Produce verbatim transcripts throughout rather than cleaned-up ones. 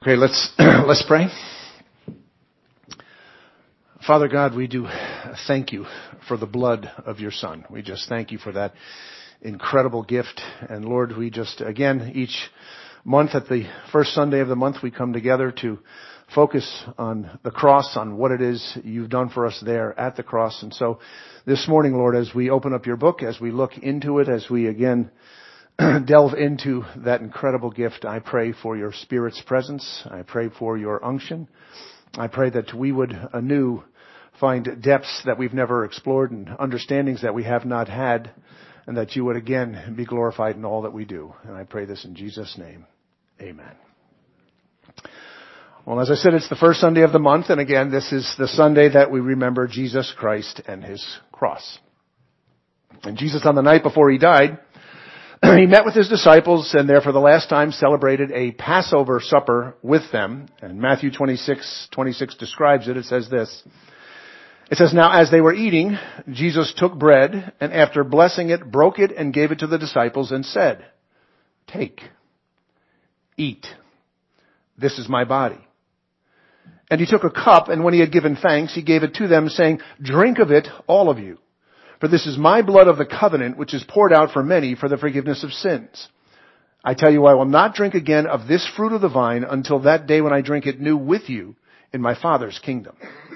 Okay, let's let's pray. Father God, we do thank you for the blood of your Son. We just thank you for that incredible gift. And Lord, we just, again, each month at the first Sunday of the month, we come together to focus on the cross, on what it is you've done for us there at the cross. And so this morning, Lord, as we open up your book, as we look into it, as we again delve into that incredible gift, I pray for your Spirit's presence. I pray for your unction. I pray that we would anew find depths that we've never explored and understandings that we have not had, and that you would again be glorified in all that we do. And I pray this in Jesus' name. Amen. Well, as I said, it's the first Sunday of the month, and again, this is the Sunday that we remember Jesus Christ and his cross. And Jesus, on the night before he died, he met with his disciples and there for the last time celebrated a Passover supper with them. And Matthew twenty-six twenty-six describes it. It says this. It says, "Now as they were eating, Jesus took bread and after blessing it, broke it and gave it to the disciples and said, 'Take, eat. This is my body.' And he took a cup, and when he had given thanks, he gave it to them, saying, 'Drink of it, all of you. For this is my blood of the covenant, which is poured out for many for the forgiveness of sins. I tell you, I will not drink again of this fruit of the vine until that day when I drink it new with you in my Father's kingdom.'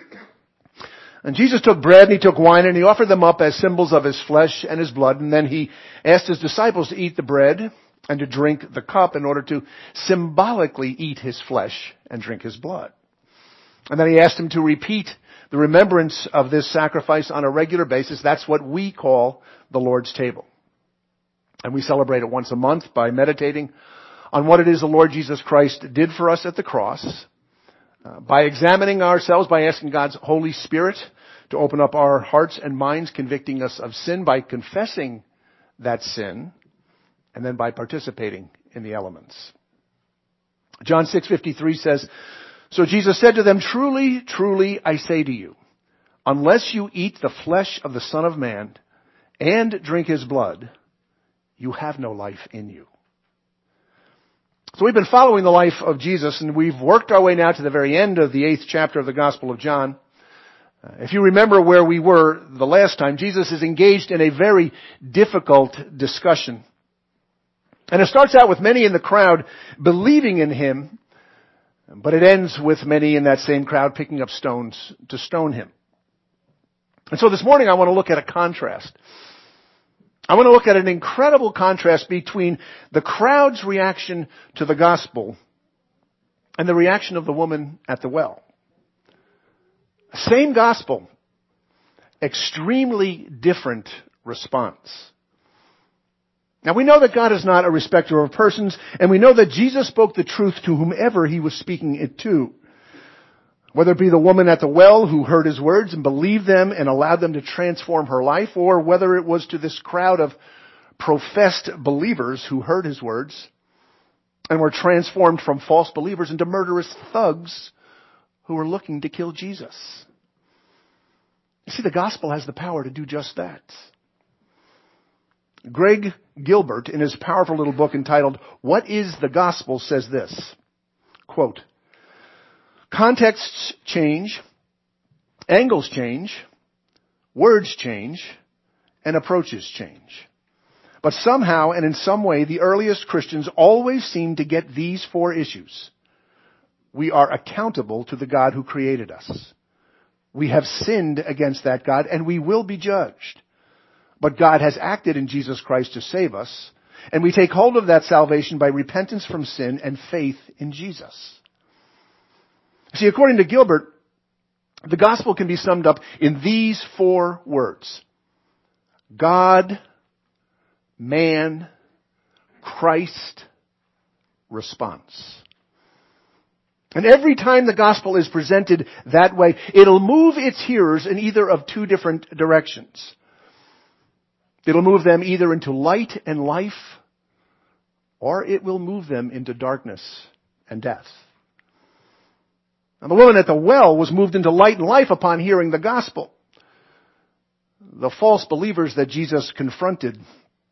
And Jesus took bread and he took wine and he offered them up as symbols of his flesh and his blood. And then he asked his disciples to eat the bread and to drink the cup in order to symbolically eat his flesh and drink his blood. And then he asked them to repeat the remembrance of this sacrifice on a regular basis. That's what we call the Lord's table. And we celebrate it once a month by meditating on what it is the Lord Jesus Christ did for us at the cross, uh, by examining ourselves, by asking God's Holy Spirit to open up our hearts and minds, convicting us of sin, by confessing that sin, and then by participating in the elements. John six fifty-three says, "So Jesus said to them, 'Truly, truly, I say to you, unless you eat the flesh of the Son of Man and drink his blood, you have no life in you.'" So we've been following the life of Jesus, and we've worked our way now to the very end of the eighth chapter of the Gospel of John. Uh, if you remember where we were the last time, Jesus is engaged in a very difficult discussion. And it starts out with many in the crowd believing in him, but it ends with many in that same crowd picking up stones to stone him. And so this morning I want to look at a contrast. I want to look at an incredible contrast between the crowd's reaction to the gospel and the reaction of the woman at the well. Same gospel, extremely different response. Now we know that God is not a respecter of persons, and we know that Jesus spoke the truth to whomever he was speaking it to. Whether it be the woman at the well who heard his words and believed them and allowed them to transform her life, or whether it was to this crowd of professed believers who heard his words and were transformed from false believers into murderous thugs who were looking to kill Jesus. You see, the gospel has the power to do just that. Greg Gilbert, in his powerful little book entitled, "What is the Gospel?" says this, quote, "Contexts change, angles change, words change, and approaches change. But somehow and in some way, the earliest Christians always seem to get these four issues. We are accountable to the God who created us. We have sinned against that God, and we will be judged. But God has acted in Jesus Christ to save us, and we take hold of that salvation by repentance from sin and faith in Jesus." See, according to Gilbert, the gospel can be summed up in these four words: God, man, Christ, response. And every time the gospel is presented that way, it'll move its hearers in either of two different directions. It'll move them either into light and life, or it will move them into darkness and death. Now, the woman at the well was moved into light and life upon hearing the gospel. The false believers that Jesus confronted,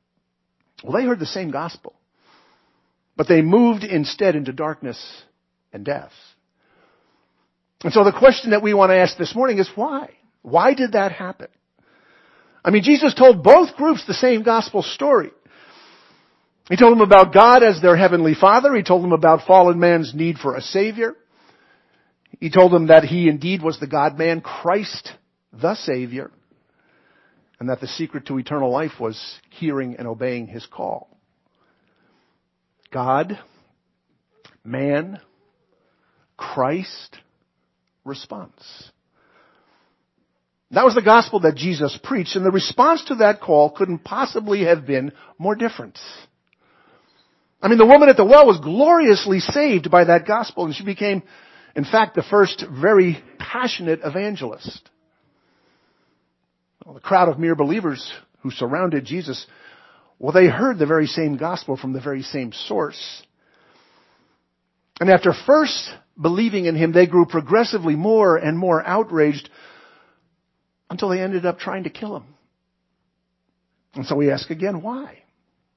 well, they heard the same gospel, but they moved instead into darkness and death. And so the question that we want to ask this morning is why? Why did that happen? I mean, Jesus told both groups the same gospel story. He told them about God as their heavenly Father. He told them about fallen man's need for a Savior. He told them that He indeed was the God-man, Christ the Savior, and that the secret to eternal life was hearing and obeying His call. God, man, Christ, response. That was the gospel that Jesus preached, and the response to that call couldn't possibly have been more different. I mean, the woman at the well was gloriously saved by that gospel, and she became, in fact, the first very passionate evangelist. Well, the crowd of mere believers who surrounded Jesus, well, they heard the very same gospel from the very same source. And after first believing in Him, they grew progressively more and more outraged until they ended up trying to kill Him. And so we ask again, why?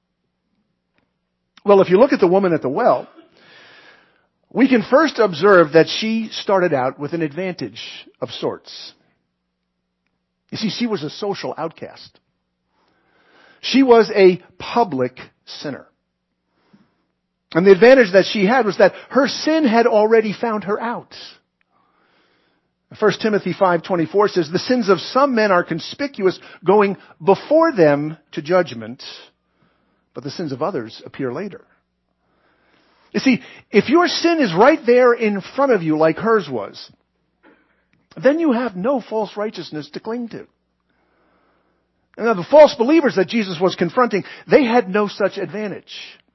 Well, if you look at the woman at the well, we can first observe that she started out with an advantage of sorts. You see, she was a social outcast. She was a public sinner. And the advantage that she had was that her sin had already found her out. First Timothy five twenty-four says, the sins of some men are conspicuous, going before them to judgment, but the sins of others appear later. You see, if your sin is right there in front of you like hers was, then you have no false righteousness to cling to. Now, the false believers that Jesus was confronting, they had no such advantage.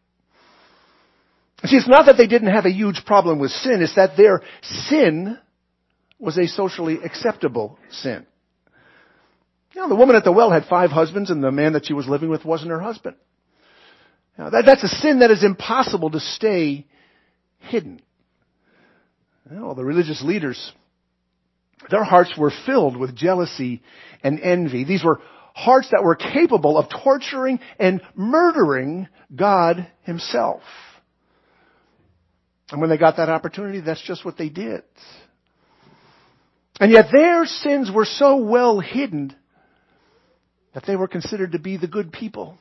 See, it's not that they didn't have a huge problem with sin, it's that their sin was a socially acceptable sin. You know, the woman at the well had five husbands, and the man that she was living with wasn't her husband. Now, that, that's a sin that is impossible to stay hidden. You know, the religious leaders, their hearts were filled with jealousy and envy. These were hearts that were capable of torturing and murdering God Himself. And when they got that opportunity, that's just what they did. And yet their sins were so well hidden that they were considered to be the good people,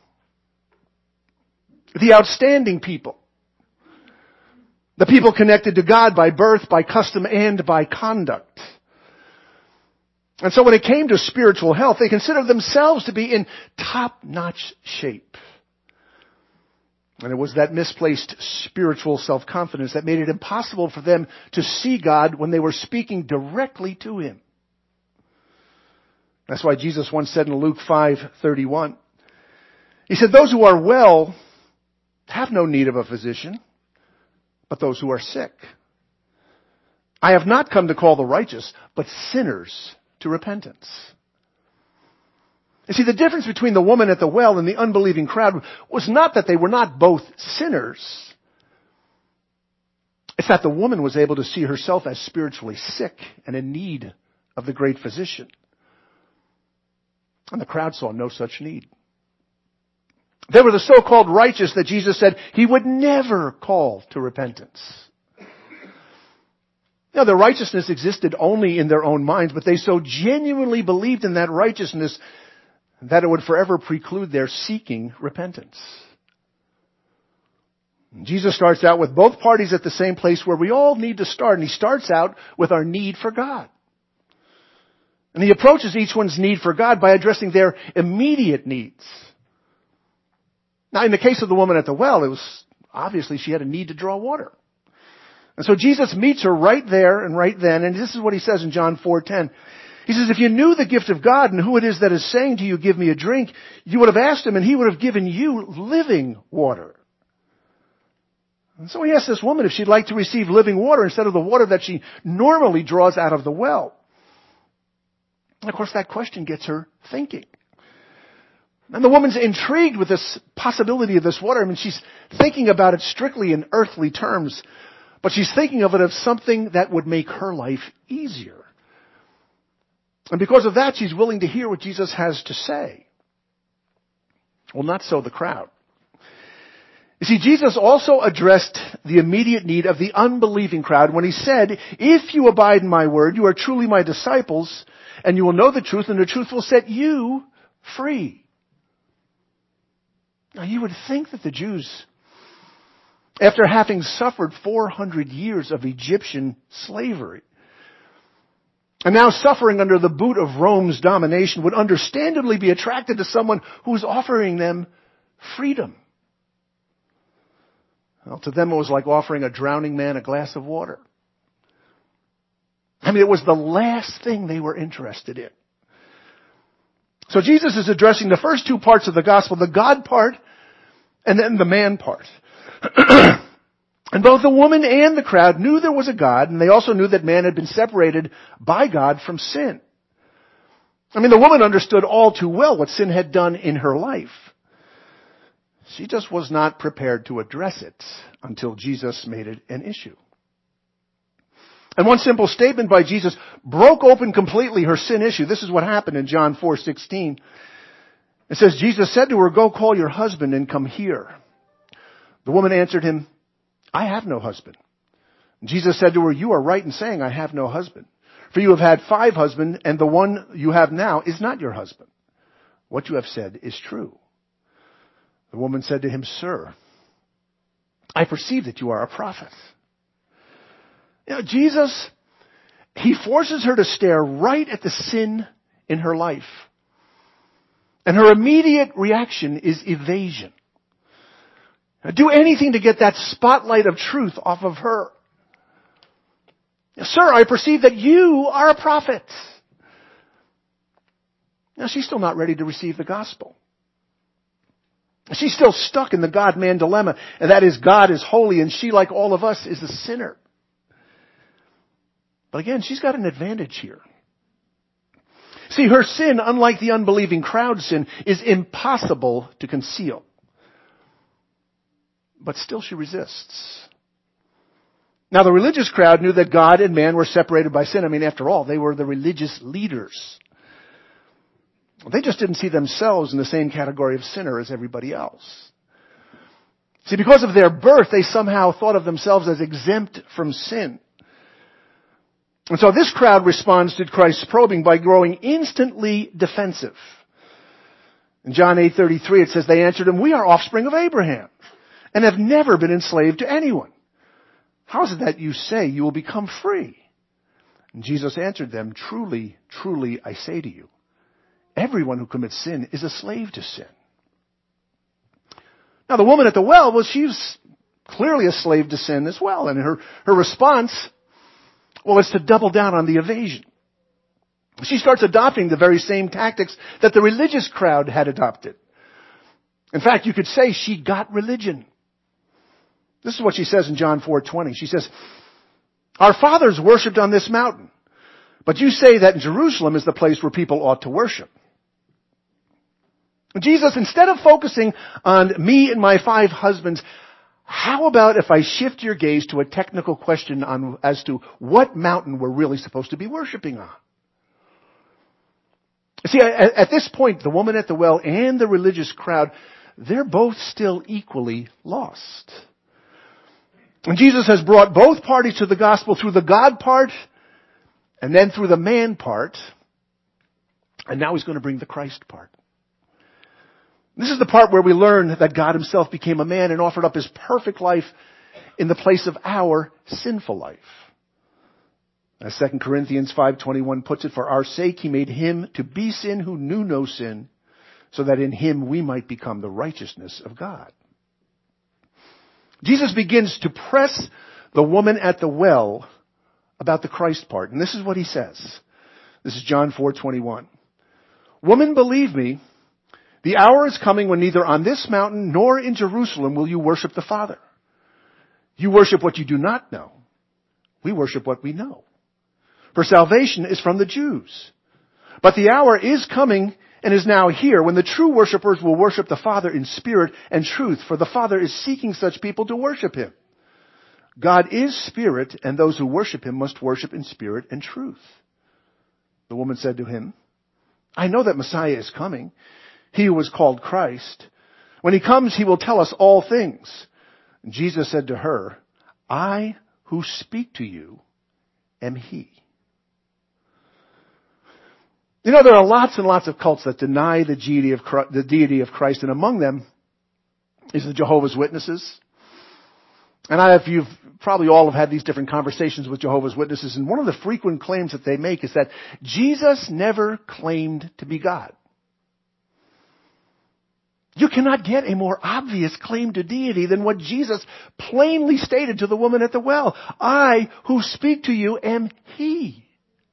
the outstanding people, the people connected to God by birth, by custom, and by conduct. And so when it came to spiritual health, they considered themselves to be in top-notch shape. And it was that misplaced spiritual self-confidence that made it impossible for them to see God when they were speaking directly to Him. That's why Jesus once said in Luke five thirty-one, He said, those who are well have no need of a physician, but those who are sick. I have not come to call the righteous, but sinners to repentance. You see, the difference between the woman at the well and the unbelieving crowd was not that they were not both sinners. It's that the woman was able to see herself as spiritually sick and in need of the great physician. And the crowd saw no such need. They were the so-called righteous that Jesus said He would never call to repentance. Now, their righteousness existed only in their own minds, but they so genuinely believed in that righteousness that it would forever preclude their seeking repentance. Jesus starts out with both parties at the same place where we all need to start, and He starts out with our need for God. And He approaches each one's need for God by addressing their immediate needs. Now, in the case of the woman at the well, it was obviously she had a need to draw water. And so Jesus meets her right there and right then, and this is what He says in John four ten. He says, if you knew the gift of God and who it is that is saying to you, give me a drink, you would have asked Him and He would have given you living water. And so He asked this woman if she'd like to receive living water instead of the water that she normally draws out of the well. And of course, that question gets her thinking. And the woman's intrigued with this possibility of this water. I mean, she's thinking about it strictly in earthly terms, but she's thinking of it as something that would make her life easier. And because of that, she's willing to hear what Jesus has to say. Well, not so the crowd. You see, Jesus also addressed the immediate need of the unbelieving crowd when he said, if you abide in my word, you are truly my disciples, and you will know the truth, and the truth will set you free. Now, you would think that the Jews, after having suffered four hundred years of Egyptian slavery, and now suffering under the boot of Rome's domination, would understandably be attracted to someone who was offering them freedom. Well, to them it was like offering a drowning man a glass of water. I mean, it was the last thing they were interested in. So Jesus is addressing the first two parts of the gospel, the God part and then the man part. And both the woman and the crowd knew there was a God, and they also knew that man had been separated by God from sin. I mean, the woman understood all too well what sin had done in her life. She just was not prepared to address it until Jesus made it an issue. And one simple statement by Jesus broke open completely her sin issue. This is what happened in John four sixteen. It says, Jesus said to her, go call your husband and come here. The woman answered him, I have no husband. And Jesus said to her, you are right in saying I have no husband. For you have had five husbands, and the one you have now is not your husband. What you have said is true. The woman said to him, Sir, I perceive that you are a prophet. You know, Jesus, he forces her to stare right at the sin in her life. And her immediate reaction is evasion. Do anything to get that spotlight of truth off of her. Sir, I perceive that you are a prophet. Now, she's still not ready to receive the gospel. She's still stuck in the God-man dilemma, and that is God is holy, and she, like all of us, is a sinner. But again, she's got an advantage here. See, her sin, unlike the unbelieving crowd's sin, is impossible to conceal. But still she resists. Now, the religious crowd knew that God and man were separated by sin. I mean, after all, they were the religious leaders. They just didn't see themselves in the same category of sinner as everybody else. See, because of their birth, they somehow thought of themselves as exempt from sin. And so this crowd responds to Christ's probing by growing instantly defensive. In John eight thirty-three, it says, they answered him, we are offspring of Abraham and have never been enslaved to anyone. How is it that you say you will become free? And Jesus answered them, truly, truly, I say to you, everyone who commits sin is a slave to sin. Now, the woman at the well, well, she's clearly a slave to sin as well. And her, her response, well, is to double down on the evasion. She starts adopting the very same tactics that the religious crowd had adopted. In fact, you could say she got religion. This is what she says in John four twenty. She says, our fathers worshipped on this mountain, but you say that in Jerusalem is the place where people ought to worship. Jesus, instead of focusing on me and my five husbands, how about if I shift your gaze to a technical question on as to what mountain we're really supposed to be worshiping on? See, at, at this point, the woman at the well and the religious crowd, they're both still equally lost. And Jesus has brought both parties to the gospel through the God part and then through the man part. And now he's going to bring the Christ part. This is the part where we learn that God himself became a man and offered up his perfect life in the place of our sinful life. As Second Corinthians five twenty-one puts it, for our sake he made him to be sin who knew no sin, so that in him we might become the righteousness of God. Jesus begins to press the woman at the well about the Christ part. And this is what he says. This is John four twenty-one. Woman, believe me, the hour is coming when neither on this mountain nor in Jerusalem will you worship the Father. You worship what you do not know. We worship what we know. For salvation is from the Jews. But the hour is coming and is now here when the true worshipers will worship the Father in spirit and truth, for the Father is seeking such people to worship him. God is spirit, and those who worship him must worship in spirit and truth. The woman said to him, I know that Messiah is coming, he who was called Christ. When he comes, he will tell us all things. And Jesus said to her, I who speak to you am he. You know, there are lots and lots of cults that deny the deity of Christ, the deity of Christ, and among them is the Jehovah's Witnesses. And I, if you've probably all have had these different conversations with Jehovah's Witnesses, and one of the frequent claims that they make is that Jesus never claimed to be God. You cannot get a more obvious claim to deity than what Jesus plainly stated to the woman at the well. I who speak to you am he.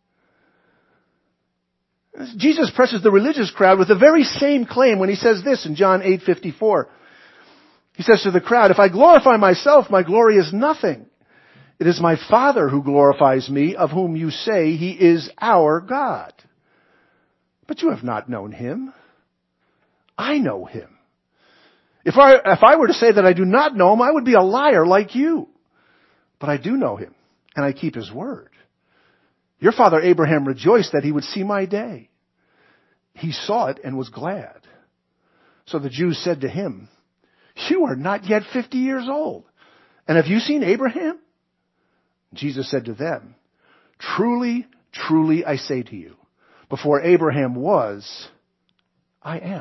Jesus presses the religious crowd with the very same claim when he says this in John eight fifty-four. He says to the crowd, if I glorify myself, my glory is nothing. It is my Father who glorifies me, of whom you say he is our God. But you have not known him. I know him. If I, if I were to say that I do not know him, I would be a liar like you. But I do know him, and I keep his word. Your father Abraham rejoiced that he would see my day. He saw it and was glad. So the Jews said to him, you are not yet fifty years old, and have you seen Abraham? Jesus said to them, truly, truly I say to you, before Abraham was, I am.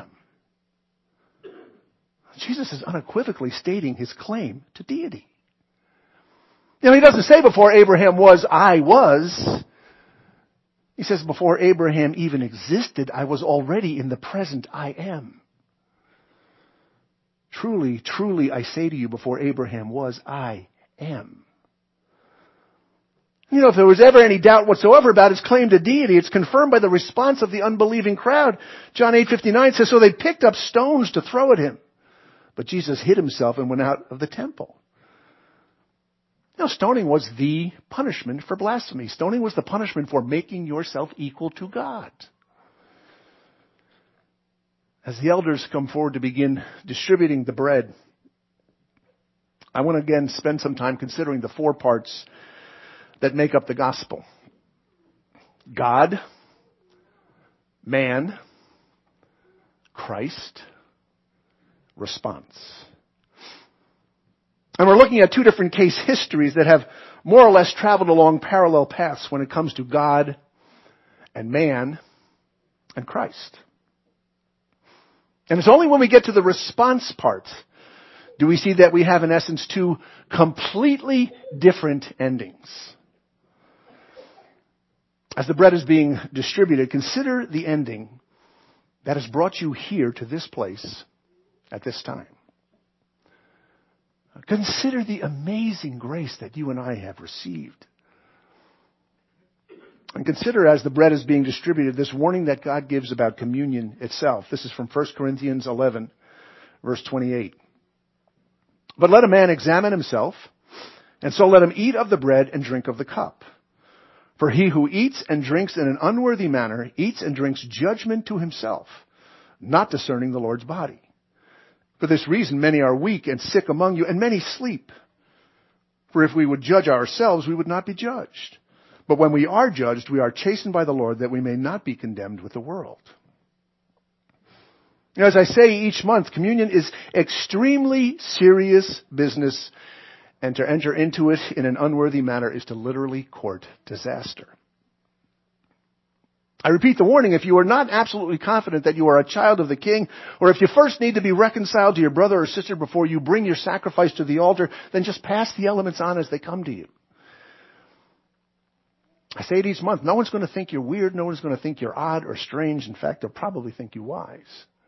Jesus is unequivocally stating his claim to deity. You know, he doesn't say before Abraham was, I was. He says before Abraham even existed, I was already in the present I am. Truly, truly, I say to you, before Abraham was, I am. You know, if there was ever any doubt whatsoever about his claim to deity, it's confirmed by the response of the unbelieving crowd. John eight fifty-nine says, so they picked up stones to throw at him. But Jesus hid himself and went out of the temple. You know, stoning was the punishment for blasphemy. Stoning was the punishment for making yourself equal to God. As the elders come forward to begin distributing the bread, I want to again spend some time considering the four parts that make up the gospel. God, man, Christ, response. And we're looking at two different case histories that have more or less traveled along parallel paths when it comes to God and man and Christ. And it's only when we get to the response part do we see that we have, in essence, two completely different endings. As the bread is being distributed, consider the ending that has brought you here to this place at this time. Consider the amazing grace that you and I have received. And consider, as the bread is being distributed, this warning that God gives about communion itself. This is from First Corinthians eleven, verse twenty-eight. But let a man examine himself, and so let him eat of the bread and drink of the cup. For he who eats and drinks in an unworthy manner eats and drinks judgment to himself, not discerning the Lord's body. For this reason many are weak and sick among you, and many sleep. For if we would judge ourselves, we would not be judged. But when we are judged, we are chastened by the Lord, that we may not be condemned with the world. You know, as I say each month, communion is extremely serious business, and to enter into it in an unworthy manner is to literally court disaster. I repeat the warning, if you are not absolutely confident that you are a child of the King, or if you first need to be reconciled to your brother or sister before you bring your sacrifice to the altar, then just pass the elements on as they come to you. I say it each month, no one's going to think you're weird, no one's going to think you're odd or strange. In fact, they'll probably think you wise.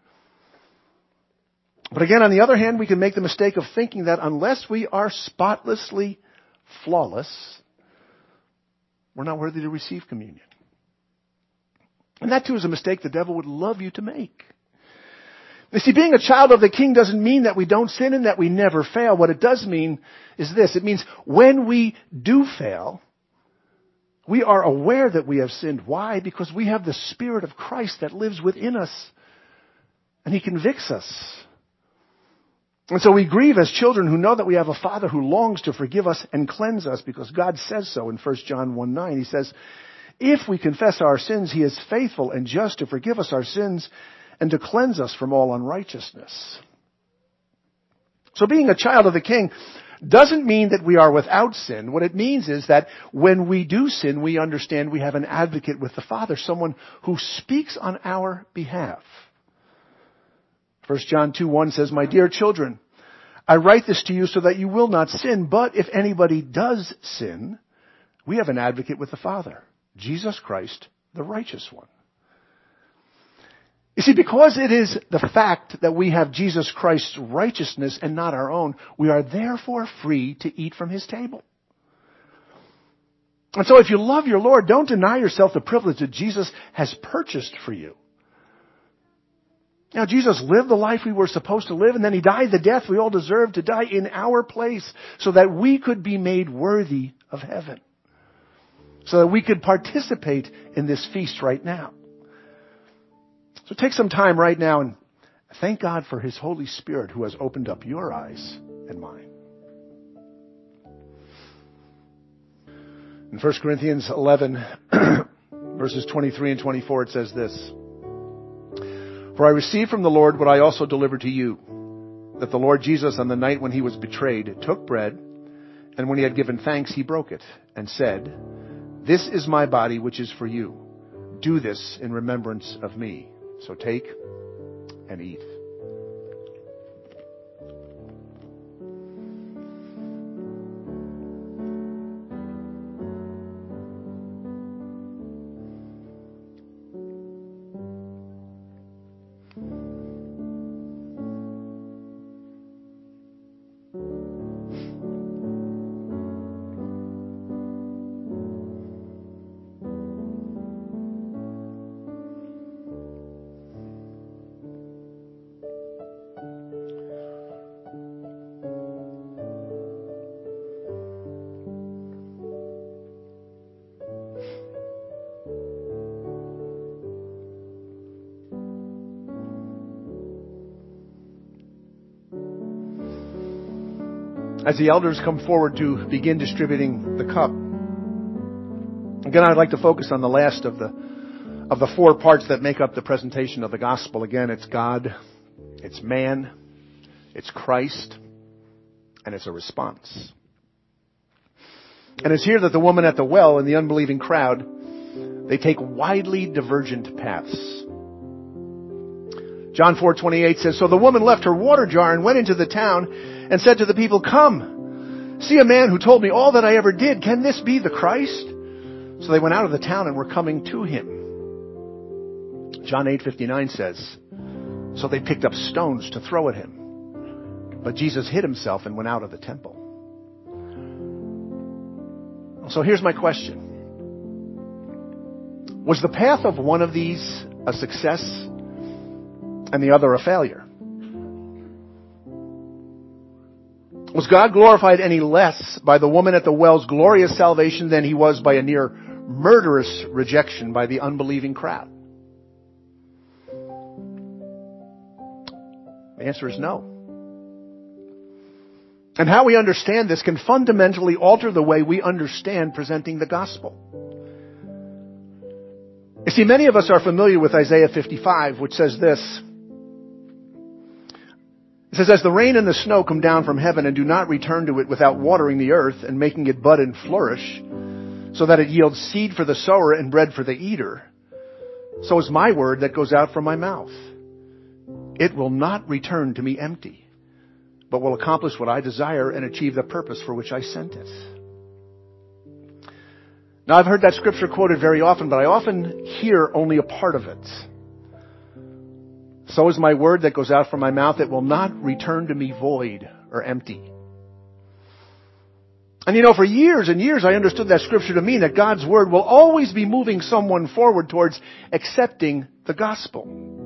But again, on the other hand, we can make the mistake of thinking that unless we are spotlessly flawless, we're not worthy to receive communion. And that too is a mistake the devil would love you to make. You see, being a child of the King doesn't mean that we don't sin and that we never fail. What it does mean is this. It means when we do fail, we are aware that we have sinned. Why? Because we have the Spirit of Christ that lives within us, and He convicts us. And so we grieve as children who know that we have a Father who longs to forgive us and cleanse us, because God says so in First John one nine. He says, if we confess our sins, He is faithful and just to forgive us our sins and to cleanse us from all unrighteousness. So being a child of the King doesn't mean that we are without sin. What it means is that when we do sin, we understand we have an advocate with the Father, someone who speaks on our behalf. First John two one says, "My dear children, I write this to you so that you will not sin, but if anybody does sin, we have an advocate with the Father, Jesus Christ, the righteous one." You see, because it is the fact that we have Jesus Christ's righteousness and not our own, we are therefore free to eat from His table. And so if you love your Lord, don't deny yourself the privilege that Jesus has purchased for you. Now, Jesus lived the life we were supposed to live, and then He died the death we all deserve to die in our place so that we could be made worthy of heaven, so that we could participate in this feast right now. So take some time right now and thank God for His Holy Spirit who has opened up your eyes and mine. In First Corinthians eleven, verses twenty-three and twenty-four, it says this, "For I received from the Lord what I also delivered to you, that the Lord Jesus on the night when He was betrayed took bread, and when He had given thanks, He broke it and said, 'This is my body which is for you. Do this in remembrance of me.' So take and eat." As the elders come forward to begin distributing the cup, again, I'd like to focus on the last of the of the four parts that make up the presentation of the gospel. Again, it's God, it's man, it's Christ, and it's a response. And it's here that the woman at the well and the unbelieving crowd, they take widely divergent paths. John four twenty-eight says, "So the woman left her water jar and went into the town and said to the people, 'Come, see a man who told me all that I ever did. Can this be the Christ?' So they went out of the town and were coming to Him." John eight fifty-nine says, "So they picked up stones to throw at Him. But Jesus hid Himself and went out of the temple." So here's my question. Was the path of one of these a success and the other a failure? Was God glorified any less by the woman at the well's glorious salvation than He was by a near murderous rejection by the unbelieving crowd? The answer is no. And how we understand this can fundamentally alter the way we understand presenting the gospel. You see, many of us are familiar with Isaiah fifty-five, which says this. It says, "As the rain and the snow come down from heaven and do not return to it without watering the earth and making it bud and flourish, so that it yields seed for the sower and bread for the eater, so is my word that goes out from my mouth. It will not return to me empty, but will accomplish what I desire and achieve the purpose for which I sent it." Now, I've heard that scripture quoted very often, but I often hear only a part of it. "So is my word that goes out from my mouth. It will not return to me void or empty." And you know, for years and years I understood that scripture to mean that God's word will always be moving someone forward towards accepting the gospel.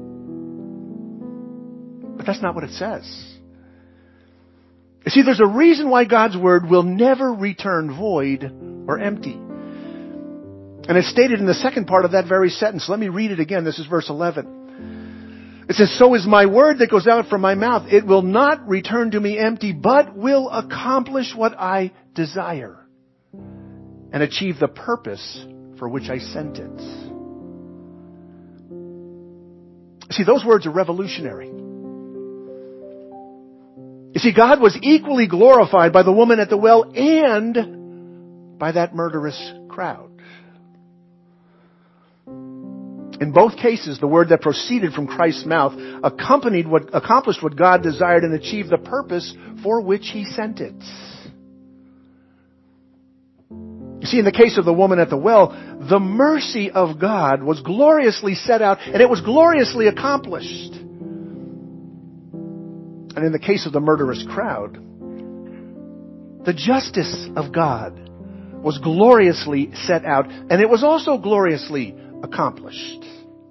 But that's not what it says. You see, there's a reason why God's word will never return void or empty. And it's stated in the second part of that very sentence. Let me read it again. This is verse eleven. It says, "So is my word that goes out from my mouth. It will not return to me empty, but will accomplish what I desire and achieve the purpose for which I sent it." See, those words are revolutionary. You see, God was equally glorified by the woman at the well and by that murderous crowd. In both cases, the word that proceeded from Christ's mouth accompanied what, accomplished what God desired and achieved the purpose for which He sent it. You see, in the case of the woman at the well, the mercy of God was gloriously set out and it was gloriously accomplished. And in the case of the murderous crowd, the justice of God was gloriously set out and it was also gloriously accomplished.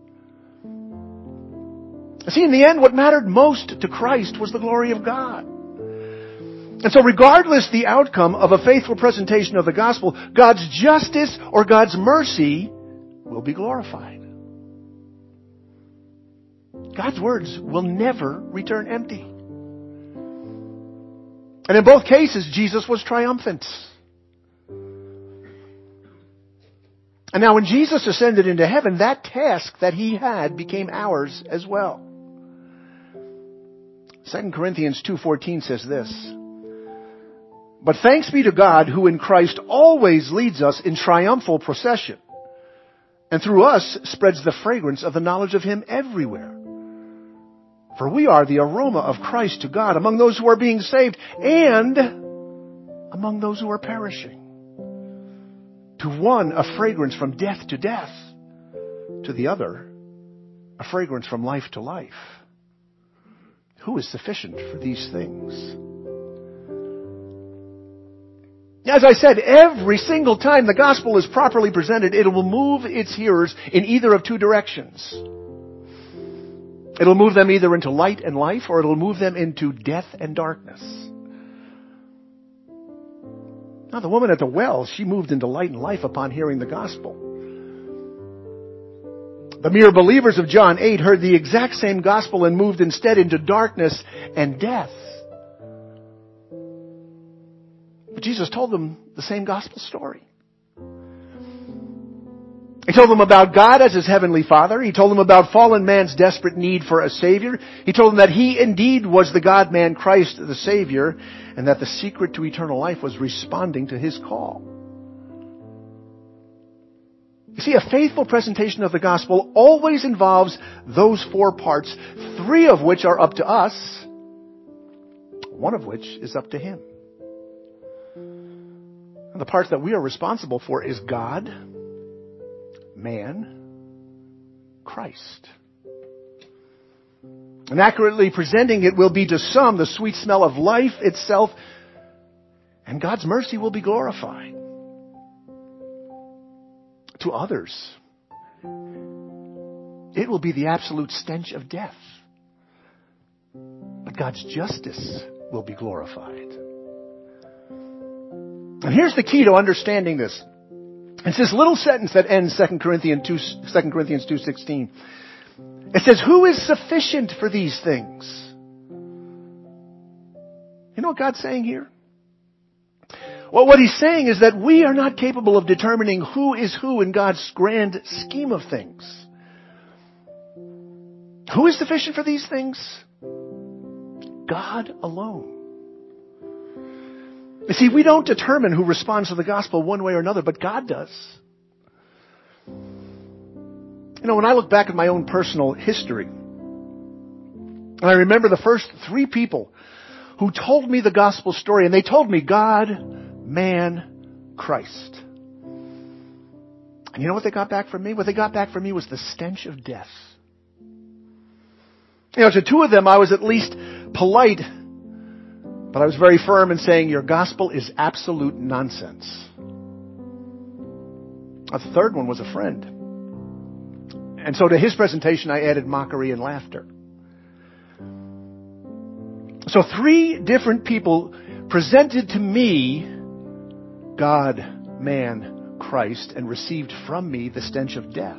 See, in the end, what mattered most to Christ was the glory of God. And so regardless the outcome of a faithful presentation of the gospel, God's justice or God's mercy will be glorified. God's words will never return empty. And in both cases, Jesus was triumphant. And now when Jesus ascended into heaven, that task that He had became ours as well. Second Corinthians two fourteen says this, "But thanks be to God who in Christ always leads us in triumphal procession, and through us spreads the fragrance of the knowledge of Him everywhere. For we are the aroma of Christ to God among those who are being saved and among those who are perishing. To one, a fragrance from death to death. To the other, a fragrance from life to life. Who is sufficient for these things?" As I said, every single time the gospel is properly presented, it will move its hearers in either of two directions. It'll move them either into light and life, or it'll move them into death and darkness. Now, the woman at the well, she moved into light and life upon hearing the gospel. The mere believers of John eight heard the exact same gospel and moved instead into darkness and death. But Jesus told them the same gospel story. He told them about God as His heavenly Father. He told them about fallen man's desperate need for a Savior. He told them that He indeed was the God-man Christ, the Savior, and that the secret to eternal life was responding to His call. You see, a faithful presentation of the gospel always involves those four parts, three of which are up to us, one of which is up to Him. And the part that we are responsible for is God, man, Christ. And accurately presenting it will be to some the sweet smell of life itself, and God's mercy will be glorified. To others, it will be the absolute stench of death. But God's justice will be glorified. And here's the key to understanding this. It's this little sentence that ends Second Corinthians two sixteen. It says, "Who is sufficient for these things?" You know what God's saying here? Well, what He's saying is that we are not capable of determining who is who in God's grand scheme of things. Who is sufficient for these things? God alone. You see, we don't determine who responds to the gospel one way or another, but God does. You know, when I look back at my own personal history, and I remember the first three people who told me the gospel story, and they told me God, man, Christ. And you know what they got back from me? What they got back from me was the stench of death. You know, to two of them I was at least polite, but I was very firm in saying, your gospel is absolute nonsense. A third one was a friend. And so to his presentation I added mockery and laughter. So three different people presented to me God, man, Christ, and received from me the stench of death.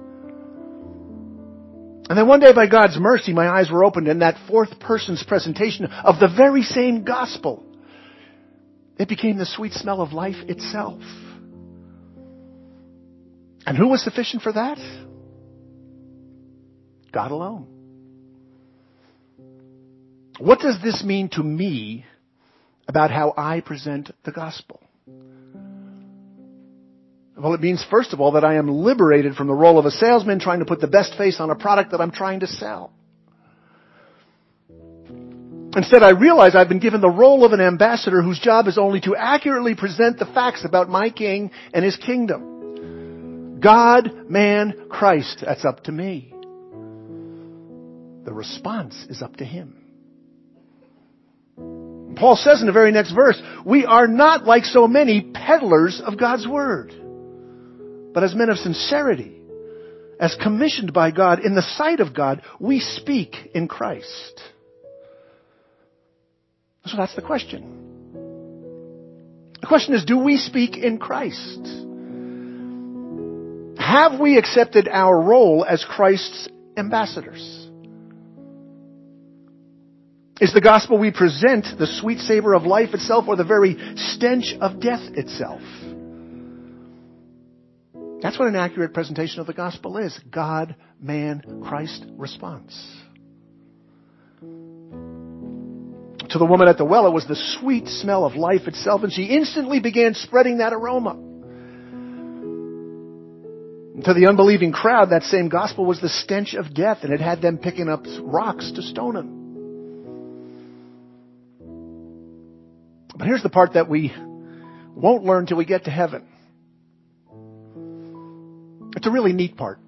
And then one day, by God's mercy, my eyes were opened, and that fourth person's presentation of the very same gospel, it became the sweet smell of life itself. And who was sufficient for that? God alone. What does this mean to me about how I present the gospel? Well, it means, first of all, that I am liberated from the role of a salesman trying to put the best face on a product that I'm trying to sell. Instead, I realize I've been given the role of an ambassador whose job is only to accurately present the facts about my King and His kingdom. God, man, Christ, that's up to me. The response is up to Him. Paul says in the very next verse, we are not like so many peddlers of God's word, but as men of sincerity, as commissioned by God, in the sight of God, we speak in Christ. So that's the question. The question is, do we speak in Christ? Have we accepted our role as Christ's ambassadors? Is the gospel we present the sweet savor of life itself or the very stench of death itself? That's what an accurate presentation of the gospel is. God, man, Christ response. To the woman at the well, it was the sweet smell of life itself, and she instantly began spreading that aroma. To the unbelieving crowd, that same gospel was the stench of death, and it had them picking up rocks to stone him. But here's the part that we won't learn till we get to heaven. It's a really neat part.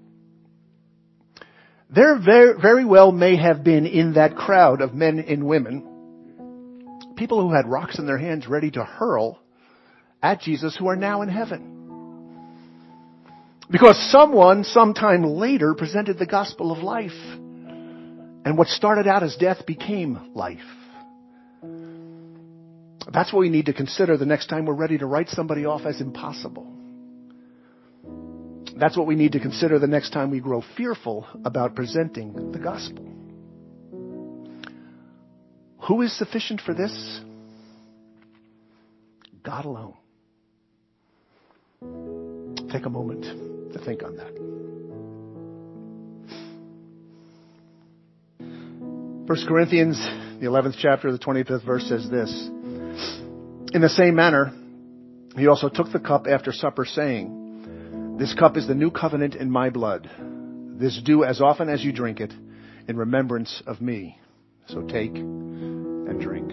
There very, very well may have been in that crowd of men and women people who had rocks in their hands ready to hurl at Jesus who are now in heaven. Because someone sometime later presented the gospel of life. And what started out as death became life. That's what we need to consider the next time we're ready to write somebody off as impossible. That's what we need to consider the next time we grow fearful about presenting the gospel. Who is sufficient for this? God alone. Take a moment to think on that. First Corinthians, the eleventh chapter, the twenty-fifth verse says this. In the same manner, he also took the cup after supper, saying, "This cup is the new covenant in my blood. This do as often as you drink it in remembrance of me. So take and drink."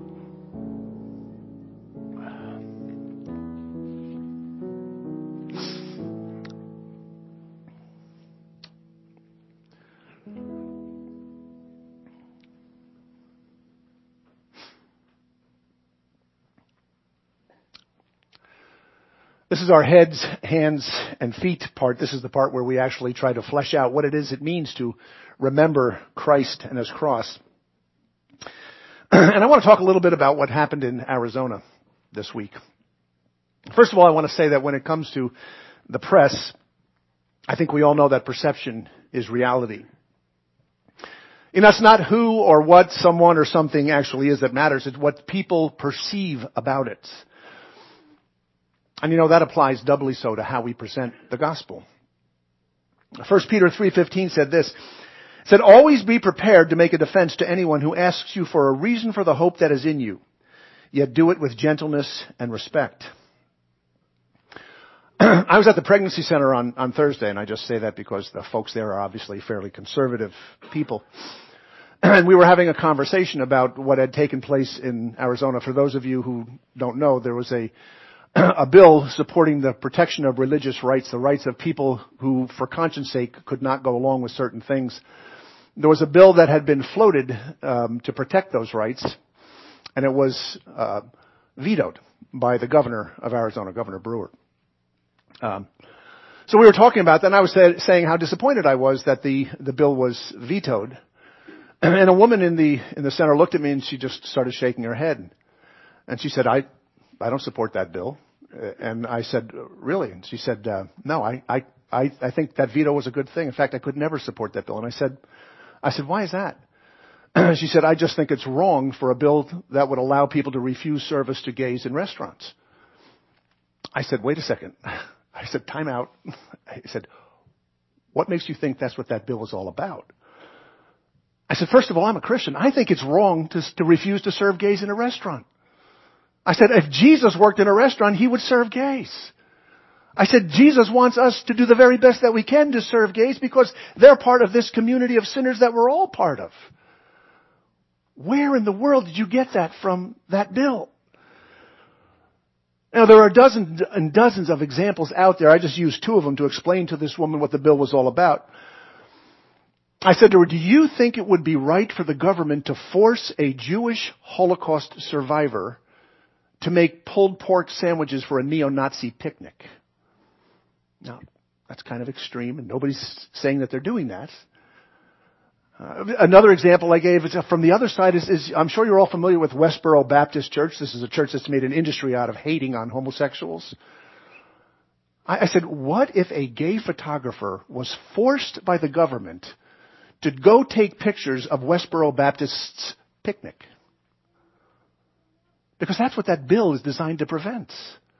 This is our heads, hands, and feet part. This is the part where we actually try to flesh out what it is it means to remember Christ and His cross. And I want to talk a little bit about what happened in Arizona this week. First of all, I want to say that when it comes to the press, I think we all know that perception is reality. You know, it's not who or what someone or something actually is that matters. It's what people perceive about it. And you know, that applies doubly so to how we present the gospel. First Peter three fifteen said this. It said, "Always be prepared to make a defense to anyone who asks you for a reason for the hope that is in you, yet do it with gentleness and respect." I was at the pregnancy center on, on Thursday, and I just say that because the folks there are obviously fairly conservative people. And we were having a conversation about what had taken place in Arizona. For those of you who don't know, there was a a bill supporting the protection of religious rights, the rights of people who, for conscience sake, could not go along with certain things. There was a bill that had been floated um, to protect those rights, and it was uh, vetoed by the governor of Arizona, Governor Brewer. Um, so we were talking about that, and I was say, saying how disappointed I was that the, the bill was vetoed. And a woman in the in the center looked at me, and she just started shaking her head. And she said, I... I don't support that bill. And I said, really? And she said, uh, no, I, I, I, I think that veto was a good thing. In fact, I could never support that bill. And I said, I said, why is that? She said, I just think it's wrong for a bill that would allow people to refuse service to gays in restaurants. I said, wait a second. I said, time out. I said, what makes you think that's what that bill is all about? I said, first of all, I'm a Christian. I think it's wrong to, to refuse to serve gays in a restaurant. I said, if Jesus worked in a restaurant, he would serve gays. I said, Jesus wants us to do the very best that we can to serve gays because they're part of this community of sinners that we're all part of. Where in the world did you get that from that bill? Now, there are dozens and dozens of examples out there. I just used two of them to explain to this woman what the bill was all about. I said to her, do you think it would be right for the government to force a Jewish Holocaust survivor to make pulled pork sandwiches for a neo-Nazi picnic? Now, that's kind of extreme, and nobody's saying that they're doing that. Uh, another example I gave is from the other side is, is, I'm sure you're all familiar with Westboro Baptist Church. This is a church that's made an industry out of hating on homosexuals. I, I said, what if a gay photographer was forced by the government to go take pictures of Westboro Baptist's picnic? Because that's what that bill is designed to prevent.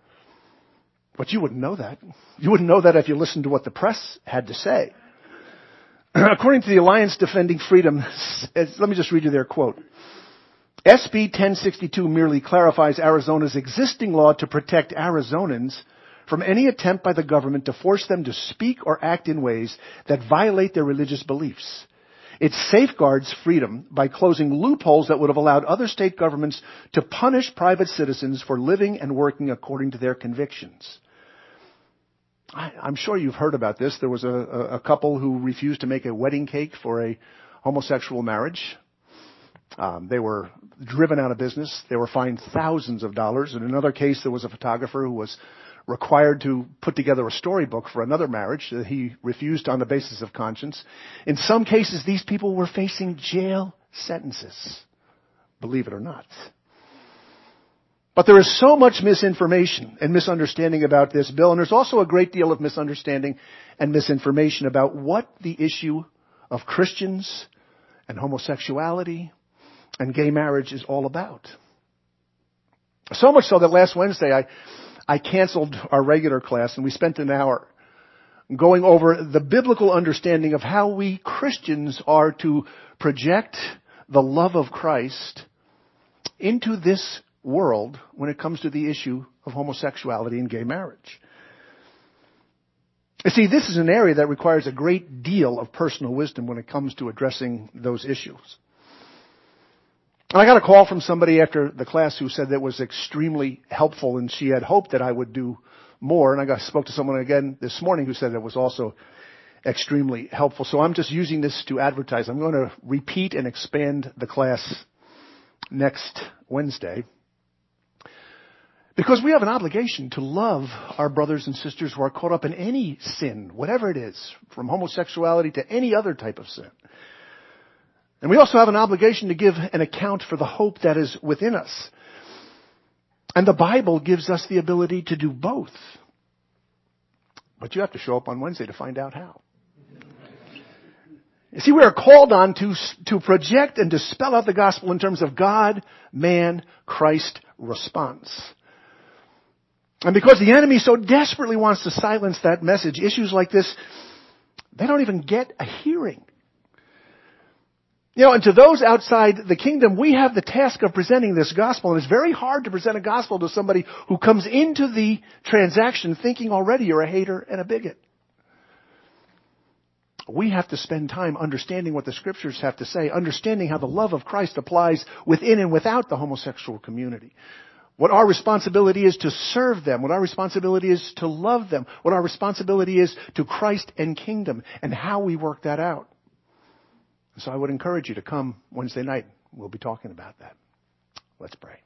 But you wouldn't know that. You wouldn't know that if you listened to what the press had to say. According to the Alliance Defending Freedom, let me just read you their quote. S B ten sixty-two merely clarifies Arizona's existing law to protect Arizonans from any attempt by the government to force them to speak or act in ways that violate their religious beliefs. It safeguards freedom by closing loopholes that would have allowed other state governments to punish private citizens for living and working according to their convictions. I, I'm sure you've heard about this. There was a, a couple who refused to make a wedding cake for a homosexual marriage. Um, they were driven out of business. They were fined thousands of dollars. In another case, there was a photographer who was required to put together a storybook for another marriage that he refused on the basis of conscience. In some cases, these people were facing jail sentences, believe it or not. But there is so much misinformation and misunderstanding about this bill, and there's also a great deal of misunderstanding and misinformation about what the issue of Christians and homosexuality and gay marriage is all about. So much so that last Wednesday I, I canceled our regular class and we spent an hour going over the biblical understanding of how we Christians are to project the love of Christ into this world when it comes to the issue of homosexuality and gay marriage. You see, this is an area that requires a great deal of personal wisdom when it comes to addressing those issues. And I got a call from somebody after the class who said that was extremely helpful and she had hoped that I would do more. And I got spoke to someone again this morning who said it was also extremely helpful. So I'm just using this to advertise. I'm going to repeat and expand the class next Wednesday. Because we have an obligation to love our brothers and sisters who are caught up in any sin, whatever it is, from homosexuality to any other type of sin. And we also have an obligation to give an account for the hope that is within us. And the Bible gives us the ability to do both. But you have to show up on Wednesday to find out how. You see, we are called on to, to project and to spell out the gospel in terms of God, man, Christ response. And because the enemy so desperately wants to silence that message, issues like this, they don't even get a hearing. You know, and to those outside the kingdom, we have the task of presenting this gospel. And it's very hard to present a gospel to somebody who comes into the transaction thinking already you're a hater and a bigot. We have to spend time understanding what the scriptures have to say, understanding how the love of Christ applies within and without the homosexual community. What our responsibility is to serve them, what our responsibility is to love them, what our responsibility is to Christ and kingdom, and how we work that out. So I would encourage you to come Wednesday night. We'll be talking about that. Let's pray.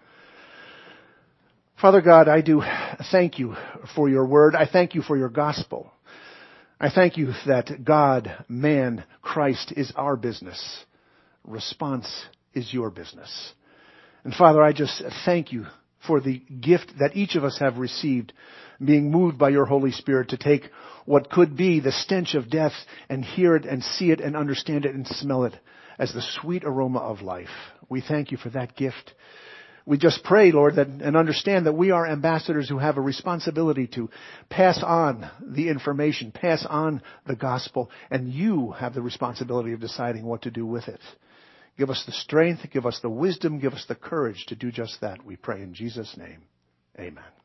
Father God, I do thank you for your word. I thank you for your gospel. I thank you that God, man, Christ is our business. Response is your business. And Father, I just thank you for the gift that each of us have received, being moved by your Holy Spirit to take what could be the stench of death and hear it and see it and understand it and smell it as the sweet aroma of life. We thank you for that gift. we just pray, Lord, that, and understand that we are ambassadors who have a responsibility to pass on the information, pass on the gospel, and you have the responsibility of deciding what to do with it. Give us the strength, give us the wisdom, give us the courage to do just that. We pray in Jesus' name. Amen.